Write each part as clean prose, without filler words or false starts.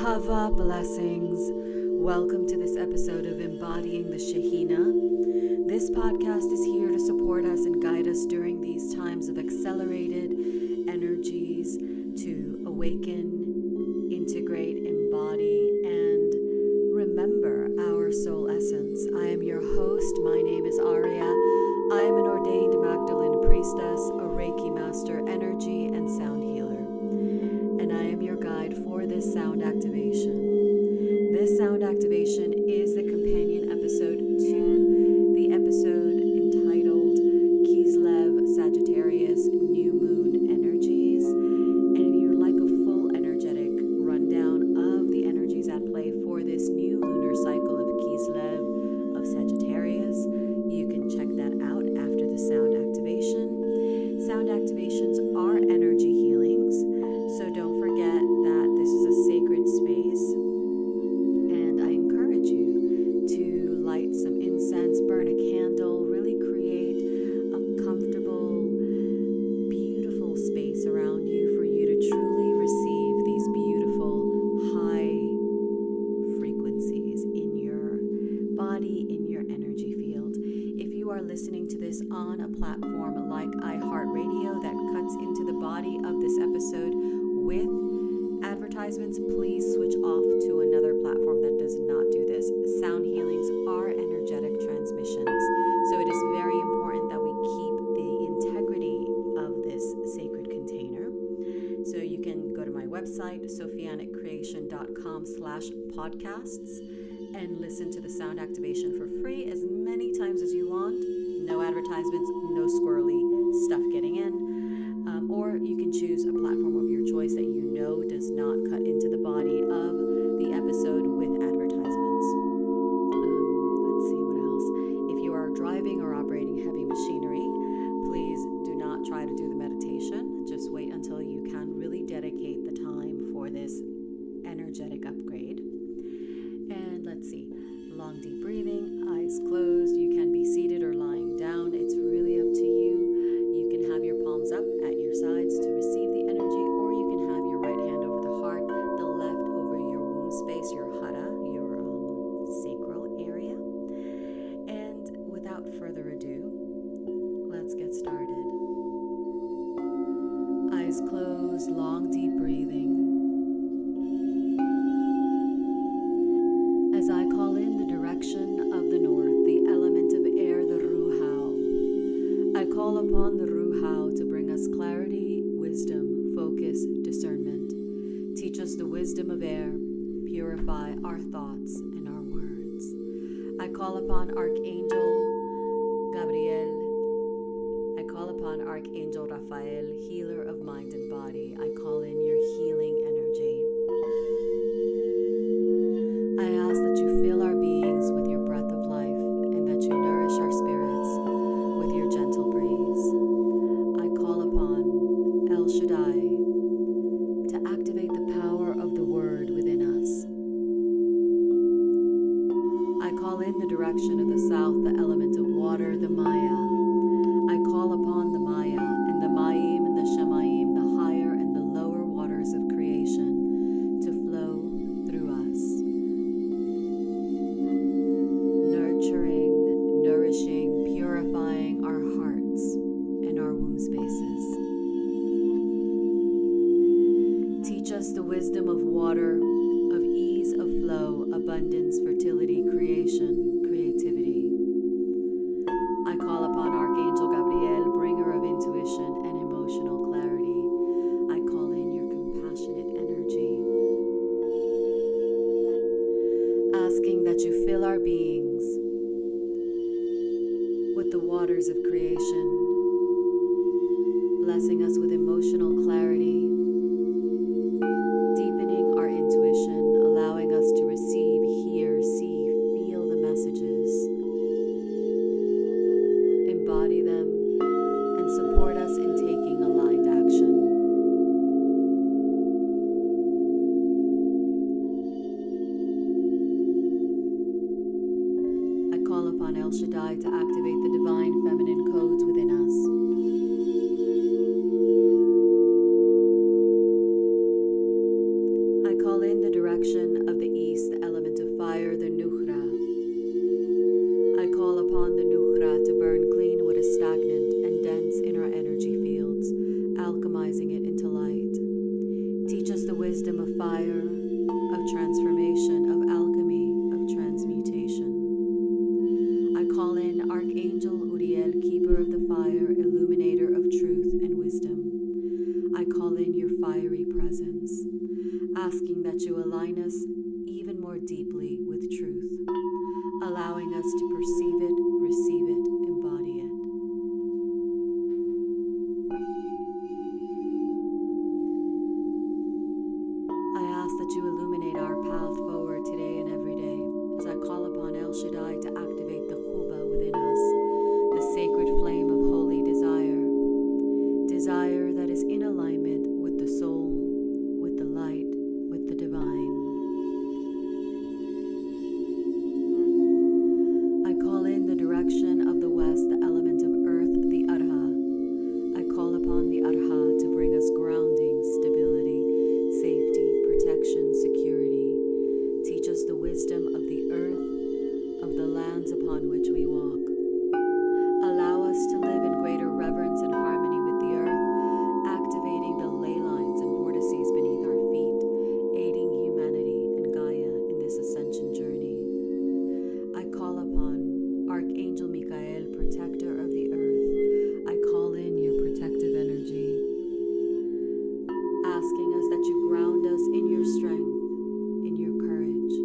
Hava blessings. Welcome to this episode of Embodying the Shekhinah. This podcast is here to support us and guide us during these times of accelerated energies to awaken, integrate, embody, and remember our soul essence. I am your host. My name is Aria. I am an ordained Magdalene priestess, a Reiki master, energy and sound healer. And I am your guide for this sound activation. This sound activation is the companion episode to the episode entitled Kislev Sagittarius New Moon Energies. And if you would like a full energetic rundown of the energies at play for this new lunar cycle of Kislev of Sagittarius, you can check that out after the sound activation. Sound activations are energy healings, so don't forget that this is a sacred space, and I encourage you to light some incense, burn a candle, really create a comfortable, beautiful space around you for you to truly receive these beautiful high frequencies in your body, in your energy field. If you are listening to this on a platform like iHeartRadio that cuts into the body of this episode with advertisements, please switch off to another platform that does not do this. Sound healings are energetic transmissions, so it is very important that we keep the integrity of this sacred container. So you can go to my website, sophianicreation.com/podcasts, and listen to the sound activation for free as many times as you want. No advertisements, no squirrely stuff getting in. Or you can choose a platform of your choice that you know does not cut into the body of the episode with advertisements. Let's see what else. If you are driving or operating heavy machinery, please do not try to do the meditation. Just wait until you can really dedicate the time for this energetic upgrade. And let's see. Long deep breathing, eyes closed. You can be seated or lying down. It's really up to you. You can have your palms up at your sides to receive the energy, or you can have your right hand over the heart, the left over your womb space, your hara, your sacral area. And without further ado, let's get started. Eyes closed, long deep breathing. As I call in the direction of the north, the element of air, the Ruhao. I call upon the Ruhao to bring us clarity, wisdom, focus, discernment. Teach us the wisdom of air, purify our thoughts and our words. I call upon Archangel Gabriel. I call upon Archangel Raphael, healer of mind and body. I call in your healing energy. I ask that you fill our beings with your breath of life and that you nourish our spirits with your gentle breeze. I call upon El Shaddai to activate the power of the word within us. I call in the direction of the south, the element of water, the Maya. I call upon the Maya and the Mayim and the Shemayim, the higher and the lower waters of creation, to flow through us. Nurturing, nourishing, purifying our hearts and our womb spaces. Teach us the wisdom of water, of ease of flow, abundance, fertility, creation, creativity. I call upon Archangel Gabriel, bringer of intuition and emotional clarity. I call in your compassionate energy, asking that you fill our beings with the waters of creation, blessing us with emotional clarity, deepening our intuition, allowing us to receive, hear, see, feel the messages, embody them, and support us in taking aligned action. I call upon El Shaddai to activate the divine feminine codes within us. alchemizing it into light. Teach us the wisdom of fire, of transformation, of alchemy, of transmutation. I call in Archangel Uriel, keeper of the fire, illuminator of truth and wisdom. I call in your fiery presence, asking that you align us even more deeply with truth, allowing us to perceive it, receive it, embody it. I ask that you illuminate our path forward today and every day as I call upon El Shaddai to activate the Huba within us, the sacred flame of holy desire, desire that is in alignment with the soul, with the light, with the divine. I call in the direction of the west, the element of earth, the Arha. I call upon the Arha to bring us grounding, stability, safety, protection, security. Teach us the wisdom of the earth, of the lands upon which we walk. Allow us to live in greater reverence and harmony with the earth, activating the ley lines and vortices beneath our feet, aiding humanity and Gaia in this ascension journey. I call upon Archangel Michael, protector of the earth. I call in your protective energy, asking us that you ground us in your strength, in your courage.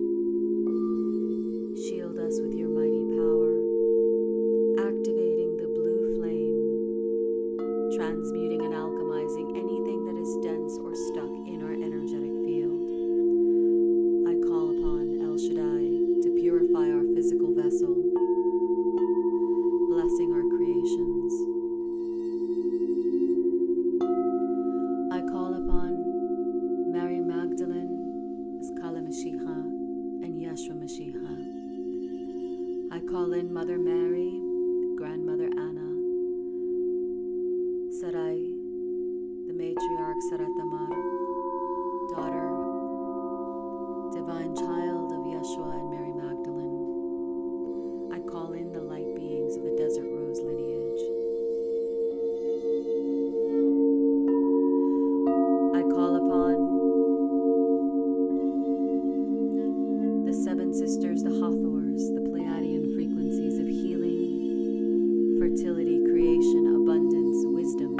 Shield us with your mighty power, activating the blue flame, transmuting and alchemizing anything that is dense or stuck in our energetic field. I call upon El Shaddai to purify our physical vessel, blessing our creations. I call upon Mary Magdalene as Kala Mashiach and Yeshua Mashiach. I call in Mother Mary, Grandmother Anna, Sarai, the matriarch Sarat Tamar, daughter, divine child of Yeshua and Mary Magdalene. I call in the light beings of the Desert Rose lineage. I call upon the seven sisters, the Hathors, the Pleiadian frequencies of healing, fertility, creation, abundance, wisdom.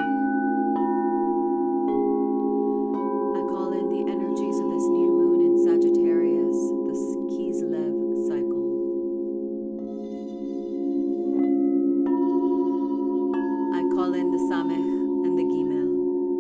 I call in the energies of this new moon in Sagittarius, the Kislev cycle. I call in the Samech and the Gimel.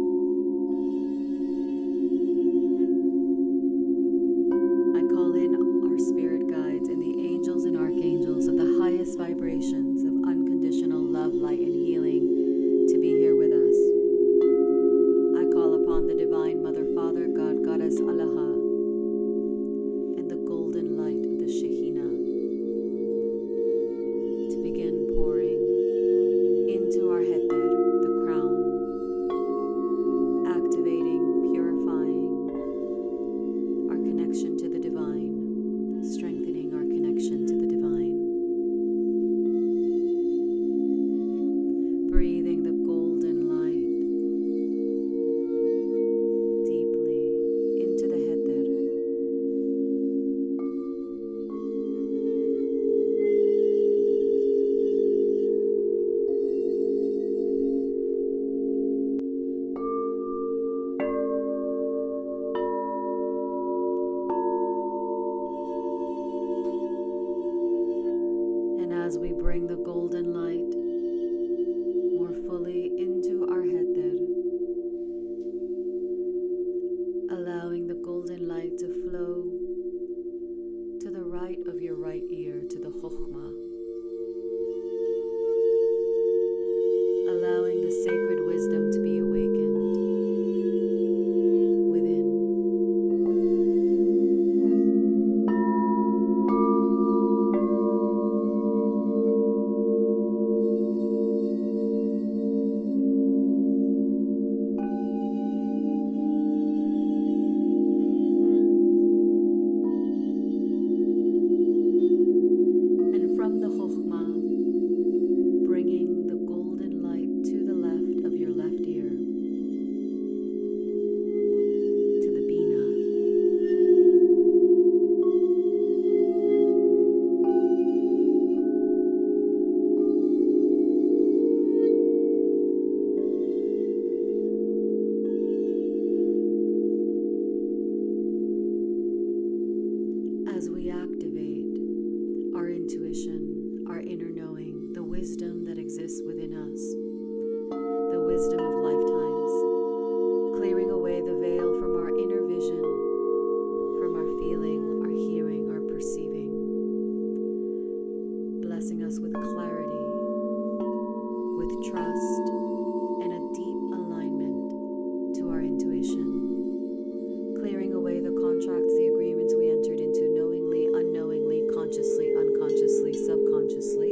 I call in our spirit guides and the angels and archangels of the highest vibrations of unconditional love, light, and healing to be here with us. I call upon the divine Mother, Father, God, Goddess, Allah, and the golden light of the Shekhinah to begin pouring into our Heter, the crown, activating, purifying our connection to the divine, strengthening our connection to the divine. Breathing the golden light deeply into the Heter. And as we bring the golden light more fully into our Heter, allowing the golden light to flow to the right of your right ear, to the Chokhmah, allowing the sacred wisdom to be awakened within. intuition, clearing away the contracts, the agreements we entered into knowingly, unknowingly, consciously, unconsciously, subconsciously.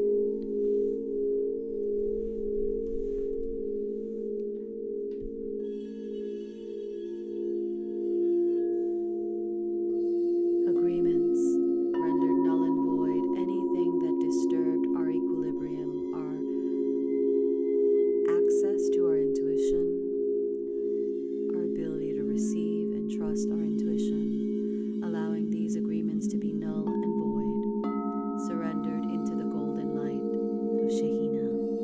Agreements rendered null and void, anything that disturbed our equilibrium, our access to our intuition, our ability to receive and trust our intuition, allowing these agreements to be null and void, surrendered into the golden light of Shekhinah.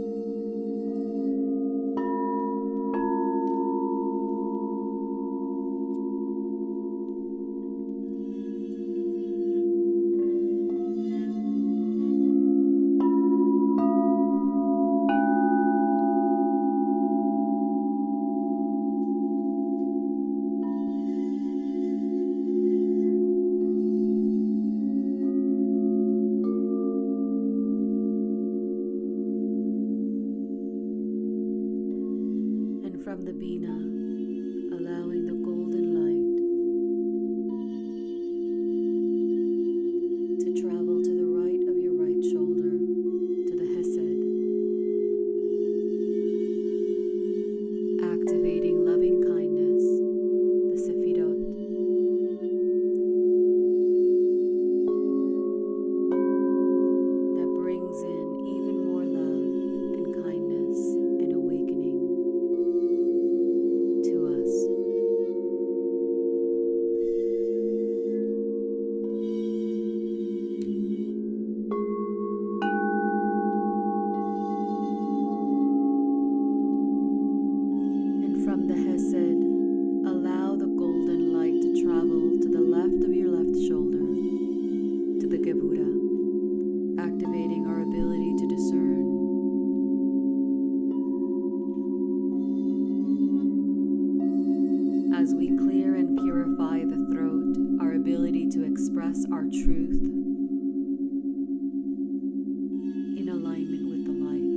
From the Bina, allowing the golden light to travel to the right of your right shoulder, to the Hesed, activating loving kindness, the Sefirot, that brings in even more love and kindness and awakening to us. And from the Hesed, allow the golden light to travel to the left of your left shoulder, to the Gevura, activating our ability to discern. As we clear and purify the throat, our ability to express our truth in alignment with the light,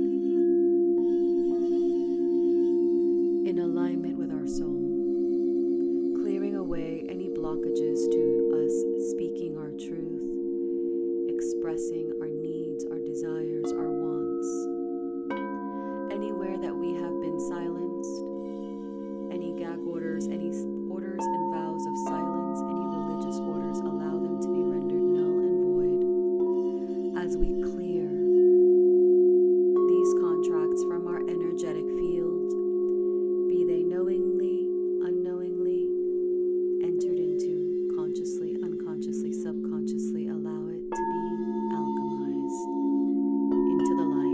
in alignment with our soul, clearing away any blockages to us speaking our truth, expressing our needs, our desires, our wants. Anywhere that we have been silenced, any gag orders, any orders and vows of silence, any religious orders, allow them to be rendered null and void as we clear these contracts from our energetic field, be they knowingly, unknowingly, entered into consciously, unconsciously, subconsciously. Allow it to be alchemized into the light.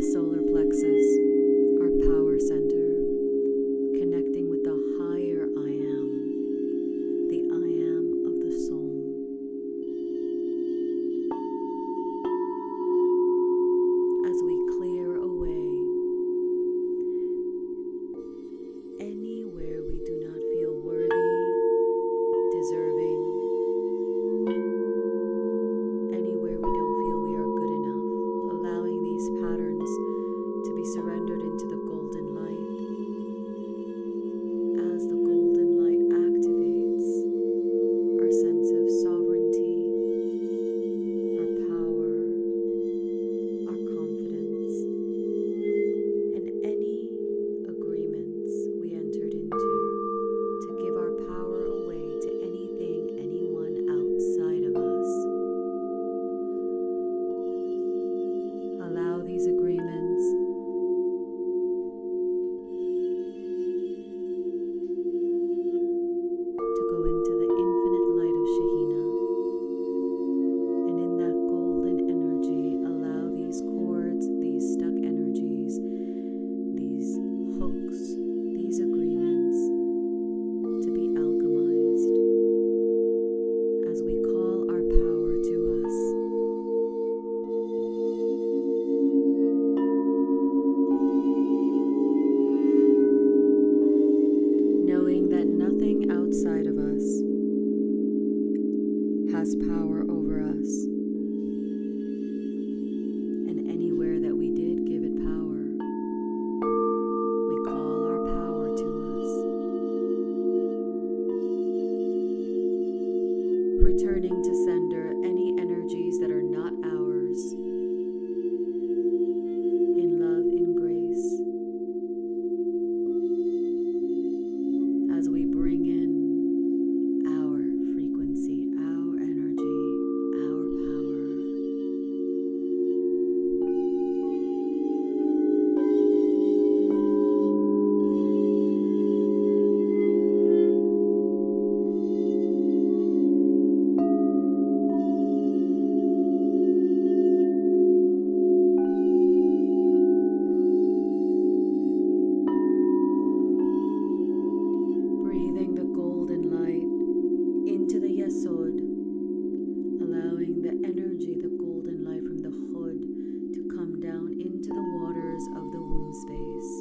solar plexus, our power center, connecting with the higher I am, the I am of the soul. As we clear away anywhere we do not feel worthy, deserving, anywhere we don't feel we are good enough, allowing these patterns to be surrendered into the golden light. As the golden light activates our sense of sovereignty, our power, our confidence, and any agreements we entered into to give our power away to anything, anyone outside of us. Allow these agreements to go into the infinite light of Shekhinah. And in that golden energy, allow these cords, these stuck energies, these hooks, these agreements to be alchemized as we call our power to us. Knowing that nothing outside of us has power over us, and anywhere that we did give it power, we call our power to us. Returning to sender any energies that are not ours, in love, in grace, as we bring in our frequency, our energy, our power. Breathing the golden light into the Yesod, allowing the energy, the golden light from the Hod to come down into the waters of the womb space.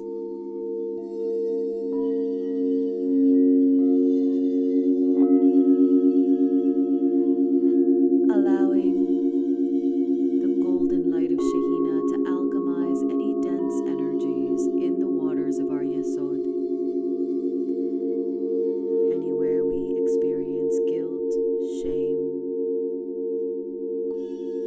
Allowing the golden light of Shekhinah to alchemize any dense energies in the waters of our Yesod. Anywhere we experience guilt, shame,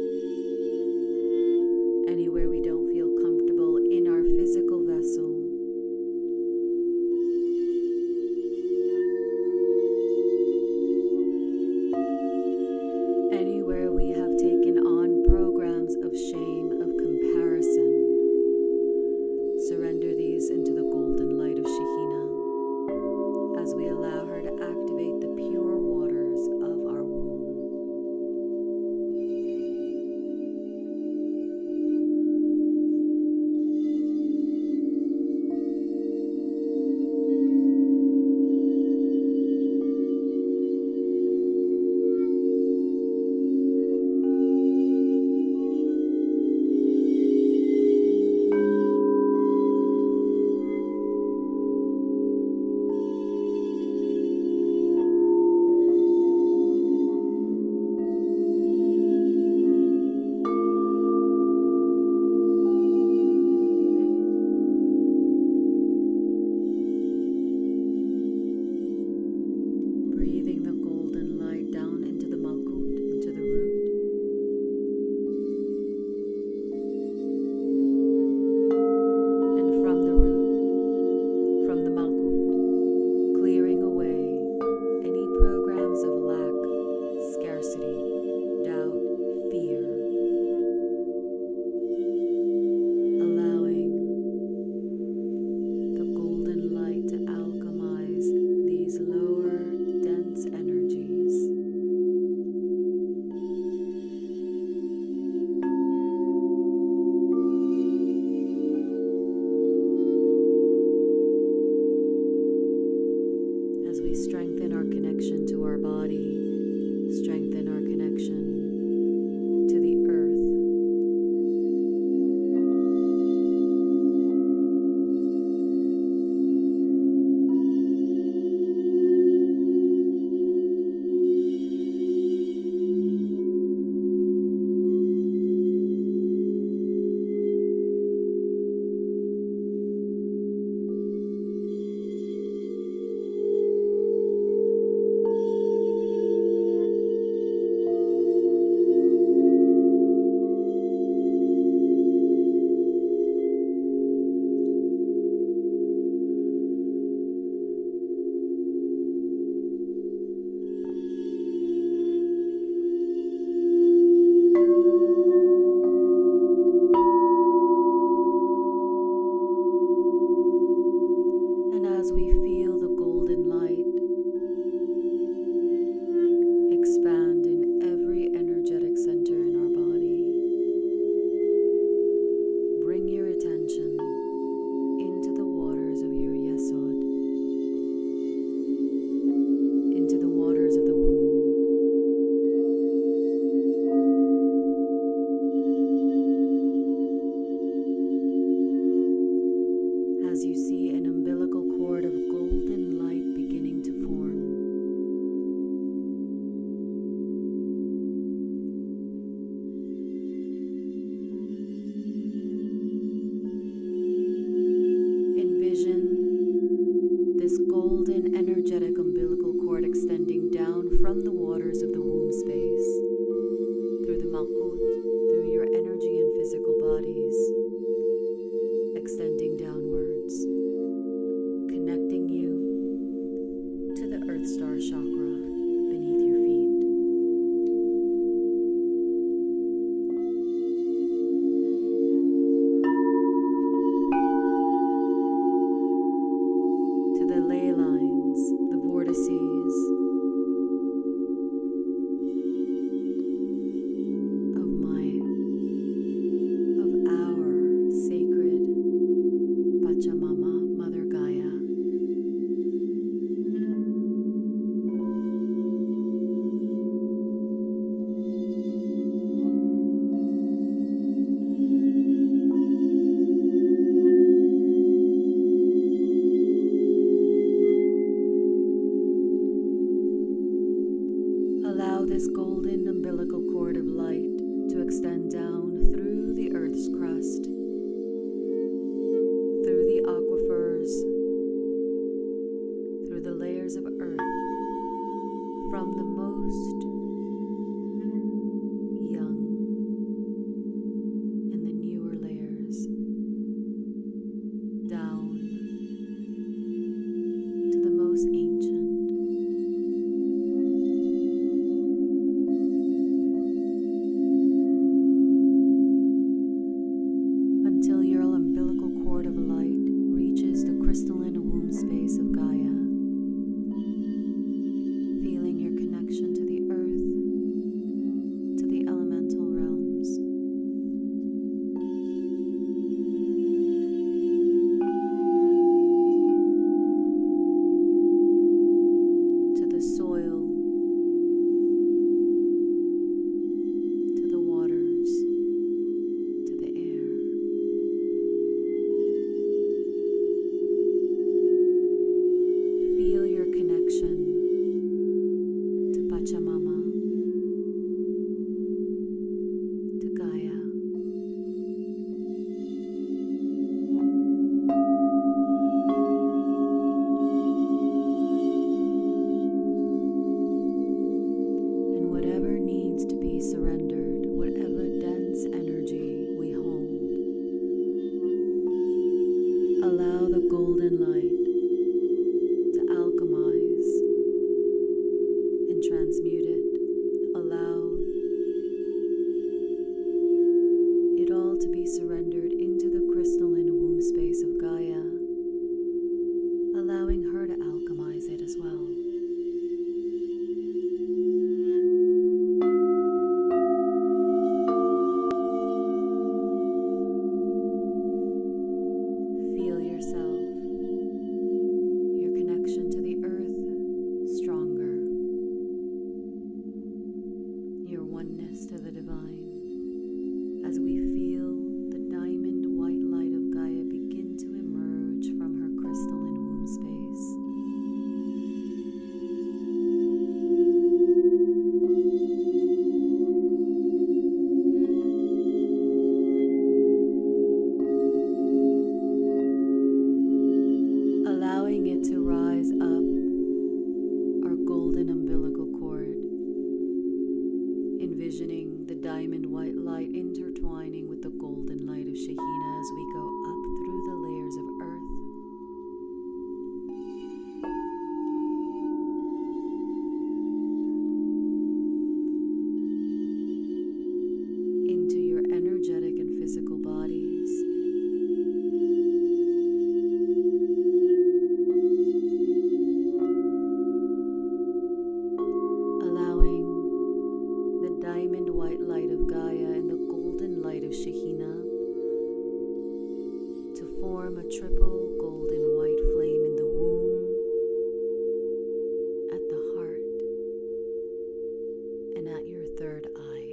be surrendered, whatever dense energy we hold. Allow the golden light to alchemize and transmute it. Allow it all to be surrendered into the crystalline womb space of Gaia, allowing her to alchemize it as well. Feel yourself, your connection to the earth stronger, your oneness to the divine, as we feel the diamond white light of Gaia begin to emerge from her crystalline womb space. Allowing it to rise up our golden umbilical cord, envisioning the diamond white light intertwining with the golden light of Shekhinah as we go up through the layers of earth. Into your energetic and physical bodies. Allowing the diamond white light of Gaia and the golden light of Shekhinah to form a triple golden white flame in the womb, at the heart, and at your third eye.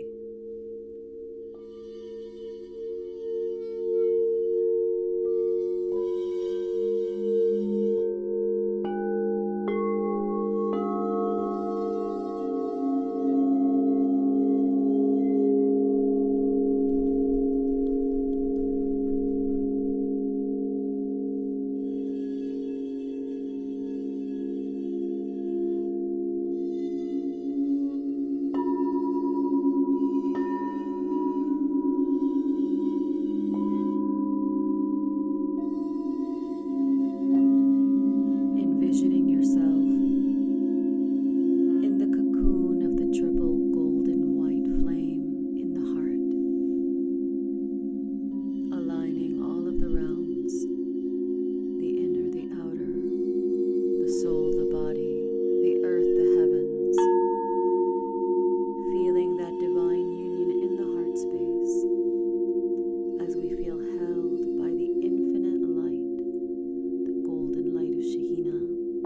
Envisioning yourself in the cocoon of the triple golden white flame in the heart, aligning all of the realms, the inner, the outer, the soul, the body, the earth, the heavens, feeling that divine union in the heart space as we feel held by the infinite light, the golden light of Shekhinah,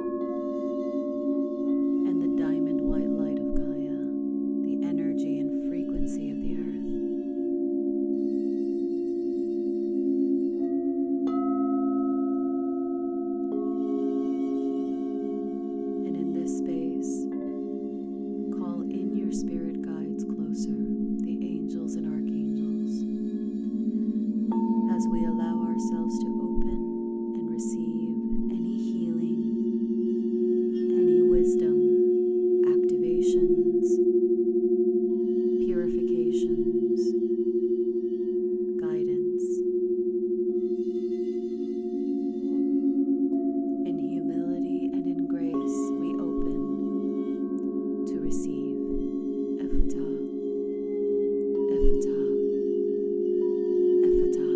and the diamond white light of Gaia, the energy and frequency of the earth. And in this space, call in your spirit guides closer, the angels and archangels, as we allow ourselves to open and receive any healing, any wisdom, activations, purifications, guidance. In humility and in grace, we open to receive. Ephata, Ephata, Ephata.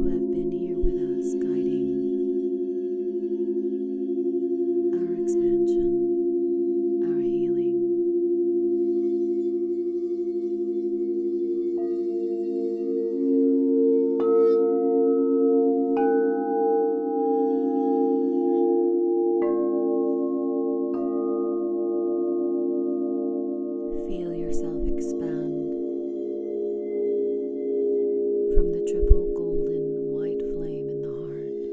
who have been here with us, guiding our expansion, our healing. Feel yourself expand from the triple golden white flame in the heart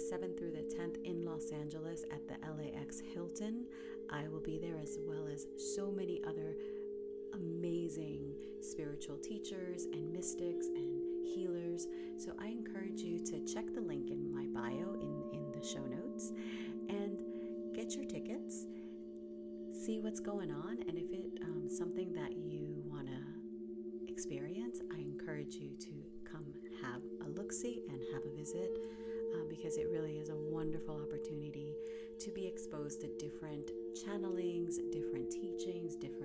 7th through the 10th in Los Angeles at the LAX Hilton. I will be there, as well as so many other amazing spiritual teachers and mystics and healers. So I encourage you to check the link in my bio in the show notes and get your tickets, see what's going on, and if it's something that you want to experience, I encourage you to come have a look-see and have a visit, because it really is a wonderful opportunity to be exposed to different channelings, different teachings, different